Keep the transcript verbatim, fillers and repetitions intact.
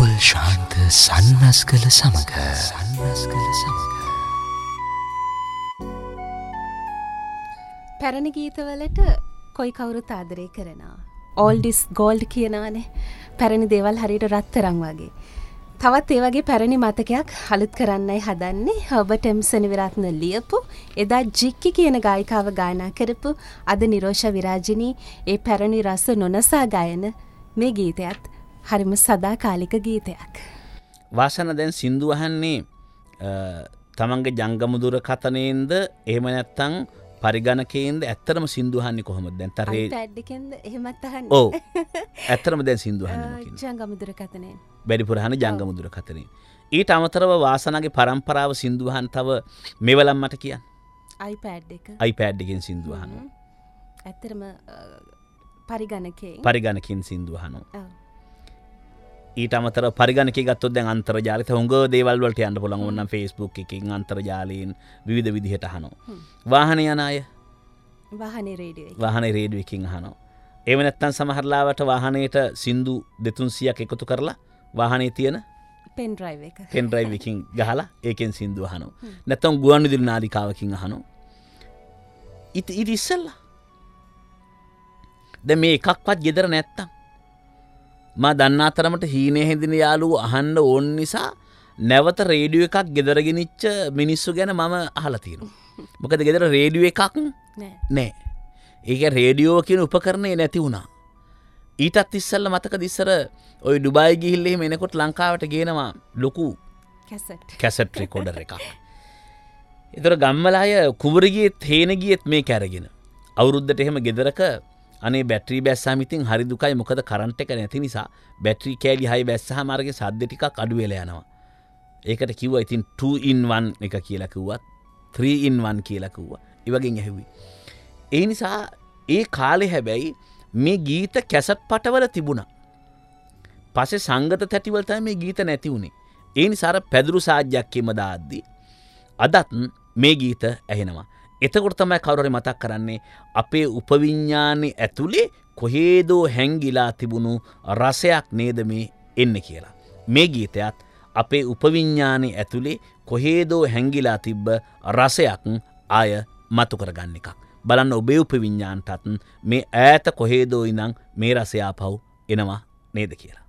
පුපුල් ශාන්ත සන්නස්ගල සමග සන්නස්ගල සමග පැරණි ගීතවලට කොයි කවුරුත් ආදරය කරනවා. ඕල්ඩ් ඉස් ගෝල්ඩ් කියනවානේ. පැරණි දේවල් හරියට රත්තරන් වගේ. තවත් ඒ වගේ පැරණි මතකයක් අලුත් කරන්නයි හදන්නේ. හර්බර්ට් එම්සන් විරත්න ලියපු එදා ජික්කි කියන ගායිකාව ගායනා කරපු අද නිරෝෂා විරාජිනී ඒ පැරණි රස නොනසා ගායන මේ ගීතයත් හරිම සදාකාලික ගීතයක්. වාසන දැන් සින්දු අහන්නේ තමන්ගේ ජංගම දුරකථනයෙන්ද එහෙම නැත්නම් පරිගණකයෙන්ද? ඇත්තටම සින්දු අහන්නේ කොහොමද දැන්? තරේ iPad එකෙන්ද එහෙමත් අහන්නේ? ඔව්. ඇත්තටම දැන් සින්දු අහන්නේ මොකකින්ද? ජංගම දුරකථනයෙන්. වැඩිපුර අහන්නේ ජංගම දුරකථනයෙන්. ඊට අමතරව වාසනාගේ පරම්පරාව සින්දු අහන්න තව මෙවලම් මට කියන්න. iPad එක. iPad එකෙන් සින්දු අහනවා. ඇත්තටම පරිගණකයෙන්. පරිගණකයෙන් සින්දු අහනවා. ඔව්. ඊට අමතරව පරිගණකයේ ගත්තොත් දැන් අන්තර්ජාලයට හොඟ දේවල් වලට යන්න පුළුවන්. ඕනනම් Facebook එකකින් අන්තර්ජාලයෙන් විවිධ විදිහට අහනවා. වාහනේ යන අය වාහනේ රේඩියෝ එකකින්. වාහනේ රේඩියෝ එකකින් අහනවා. එහෙම නැත්නම් සමහර ලාවට වාහනේට සින්දු දෙතුන්සියක් එකතු කරලා වාහනේ තියෙන පෙන් ඩ්‍රයිව් එක. පෙන් ඩ්‍රයිව් එකකින් ගහලා ඒකෙන් සින්දු අහනවා. නැත්නම් ගුවන් විදුලි නාලිකාවකින් අහනවා. ඉත ඉත ඉස්සල්ලා දැන් මේ එකක්වත් ගෙදර නැත්තම් මා දන්නා තරමට හීනේ හැදින යාළුවෝ අහන්න ඕන නිසා නැවත රේඩියෝ එකක් ගෙදර ගෙනිච්ච මිනිස්සු ගැන මම අහලා තියෙනවා. මොකද ගෙදර රේඩියෝ එකක් නෑ. නෑ. ඒක රේඩියෝ කියන උපකරණේ නැති වුණා. ඊටත් ඉස්සෙල්ලා මතකද ඉස්සර ওই ඩුබායි ගිහිල්ලා එහෙම එනකොට ලංකාවට ගේනවා ලොකු කැසට් කැසට් රෙකෝඩර් එකක්. ඒතර ගම්වල අය කුඹුර ගියෙත් හේන ගියෙත් මේක අරගෙන අවුරුද්දට එහෙම ගෙදරක අනේ බැටරි බැස්සාම ඉතින් හරි දුකයි. මොකද කරන්ට් එක නැති නිසා බැටරි කෑලි හයි බැස්සාම අරගේ සද්ද ටිකක් අඩු වෙලා යනවා. ඒකට කිව්වා ඉතින් two in one එක කියලා කිව්වත් three in one කියලා කිව්වා. ඒ වගේ ඇහුවේ. ඒ නිසා ඒ කාලේ හැබැයි මේ ගීත කැසට් පටවල තිබුණා. පස්සේ සංගත තැටිවල තමයි මේ ගීත නැති වුණේ. ඒ නිසා අර පැදුරු සාජ්ජයක් එම දාද්දී අදත් මේ ගීත ඇහෙනවා. එතකොට තමයි කවුරු හරි මතක් කරන්නේ අපේ උපවිඤ්ඤාණේ ඇතුලේ කොහේදෝ හැංගිලා තිබුණු රසයක් නේද මේ එන්නේ කියලා. මේ ගීතයත් අපේ උපවිඤ්ඤාණේ ඇතුලේ කොහේදෝ හැංගිලා තිබ්බ රසයක් ආය මතු කරගන්න එකක්. බලන්න ඔබේ උපවිඤ්ඤාණටත් මේ ඈත කොහේදෝ ඉඳන් මේ රසය ආපහු එනවා නේද කියලා.